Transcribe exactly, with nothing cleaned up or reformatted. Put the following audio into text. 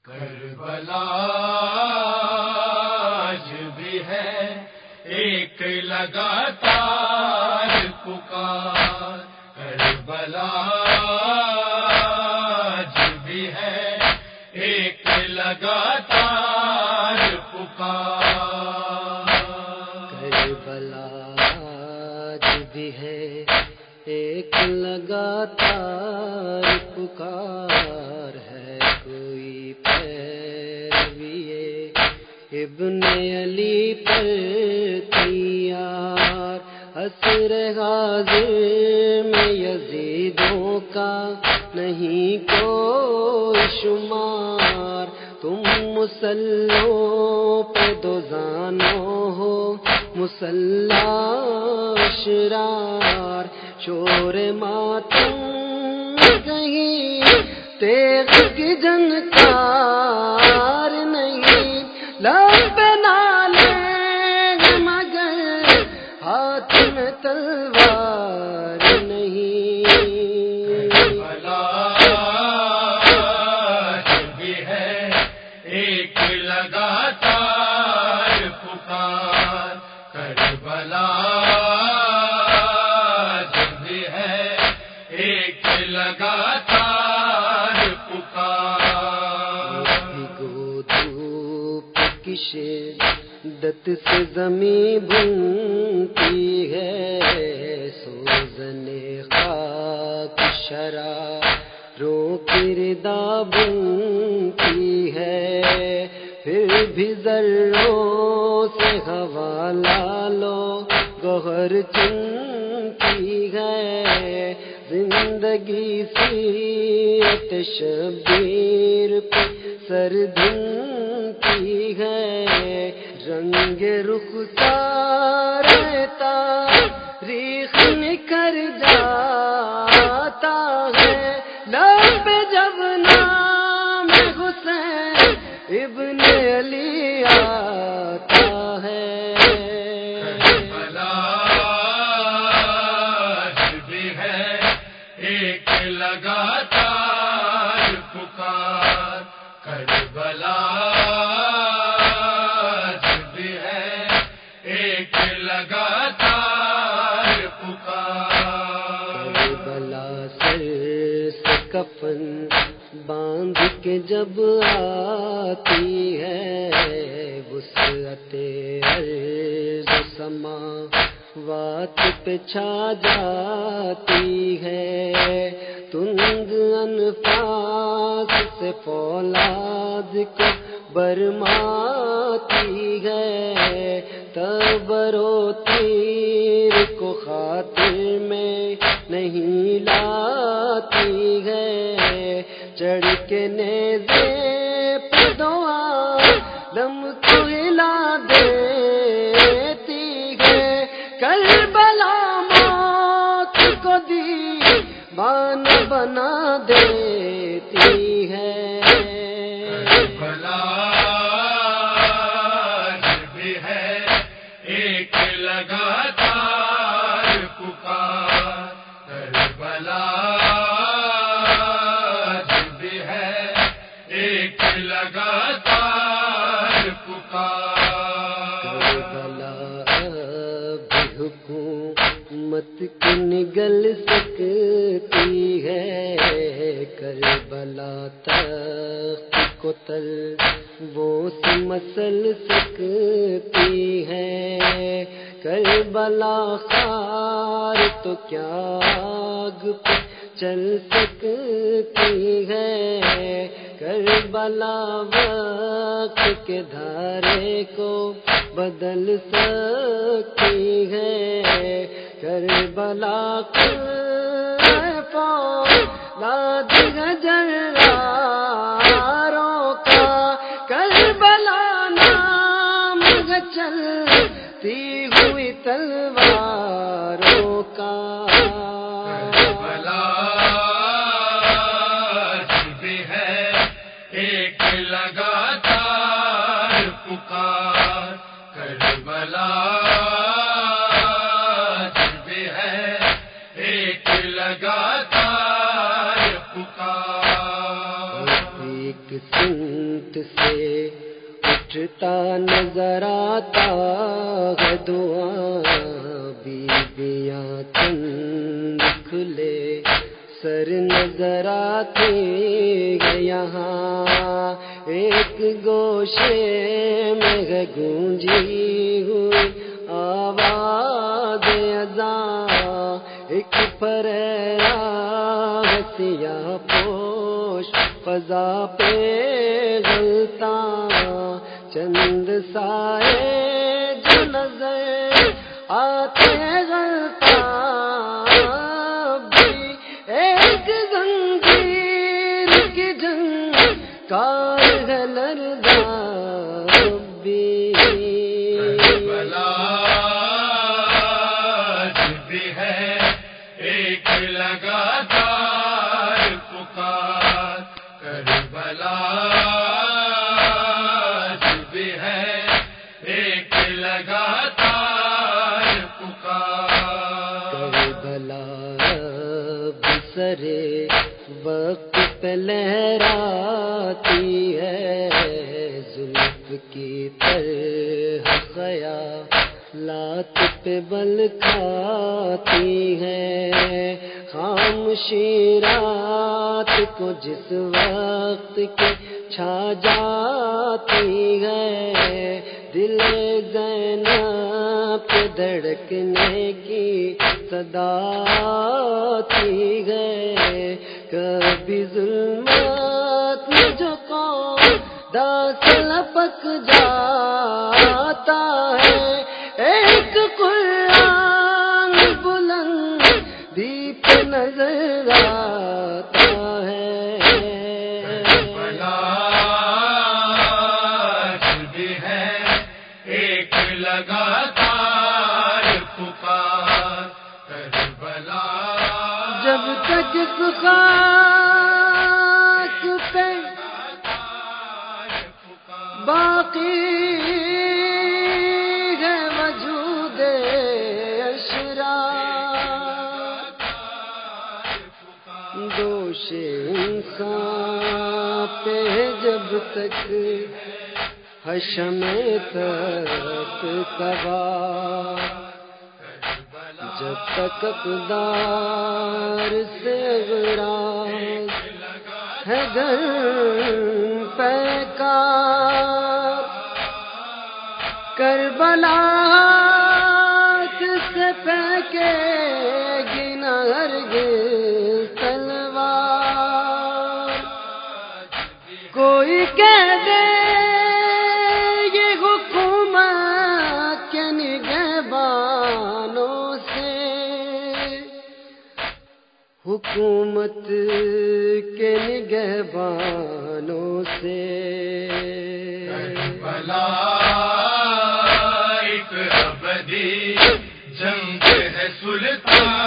کربلا آج بھی ہے ایک لگاتار پکار، کربلا آج بھی ہے ایک لگاتار پکار، کربلا آج بھی ہے ایک لگاتار پکار ہے، کوئی پیروی ابن علی پر تیار، عصر حاضر میں یزیدوں کا نہیں کوئی شمار، تم مسلوں پہ دو زانوں ہو مسلح اشرار، شور ماتم کہیں تیغ کی جنکار نہیں، لب نالے مگر ہاتھ میں تلوار نہیں، کربلا آج بھی ہے ایک لگاتار پکار، کربلا آج بھی ہے ایک لگاتار پکار، بھگو دھوپ کی شدت سے زمیں بنتی ہے، سوزن خاک شراروں کی ردا بنتی ہے، پھر بھی ذروں سے ہوا لالو گوہر چنتی ہے، زندگی سیرت شبیر پہ سر دھنتی ہے، رنگ رخسار تاریخ نکھر جاتا ہے، لب جب نام حسین ابن علی آتا ہے، کربلا آج بھی ہے ایک لگاتار پکار، کربلا آج بھی ہے ایک لگاتار پکار، کربلا سر سے کفن باندھ کے جب آتی ہے، وسعت ارض سماوات پہ چھا جاتی ہے، تند انفاس سے فولاد کو برماتی ہے، تبر و تیر کو خاطر میں نہیں لاتی ہے، چڑھ کے نیزے پہ دو عالم کو ہلا دیتی ہے، کربلا موت کو دیوان بنا دیتی ہے، کربلا آج بھی ہے ایک لگاتار پکار، کربلا آج بھی ہے ایک لگاتار پکار، کربلا اب حکومت کی نگل سکتی ہے، کربلا تخت کو تلووں سے مسل سکتی ہے، کربلا خار تو کیا آگ پہ چل سکتی ہے، کربلا وقت کے دھارے کو بدل سکتی ہے، کربلا فولاد جراروں کا، کربلا نام چلتی ہوئی تلواروں کا، کربلا آج بھی ہے ایک لگاتار پکار، کربلا آج بھی ہے ایک لگاتار پکار، ایک سمت سے اٹھتا نظر آتا ہے دعا بیبیاں چند کھلے سر نظر آتے ہیں یہاں ایک گوشے میں ہے گونجی ہوئی آواز اذاں ایک پریرا ہے سیاہ پوش فضا پہ غلطاں چند سائے جو نظر آتے غلطاں بھی ایک زنجیر کی جنگ کار ہے لرزاں بھی کربلا بھی ہے ایک لگاتار پکار کربلا بھی ہے ایک لگاتار پکار کربلا بسرے وقت پہ لہراتی ہے زلف کی طرح خیالات پہ بل کھاتی ہے خاموشی رات کو جس وقت کی چھا جاتی ہے دل زینب پہ دھڑکنے کی صدا آتی ہے کبھی ظلمات میں جو قوم داس لپک جاتا ہے ایک قرآن بلند دیپ نظر آتا ہے کربلا بھی ہے ایک لگاتار پکار کربلا جب تک اس خاک پہ باقی ہے وجود اشرار دوش انسان پہ جب تک حشم تک سوار جب تک اقدار سے غراض ہے گھر پیکار کربلا ہاتھ سے پھینکے گنا ہرگز تلوار کوئی کہہ دے یہ حکومت کے نگہبانوں سے حکومت کے نگہبانوں سے کربلا ایک ابدی جنگ ہے سلطان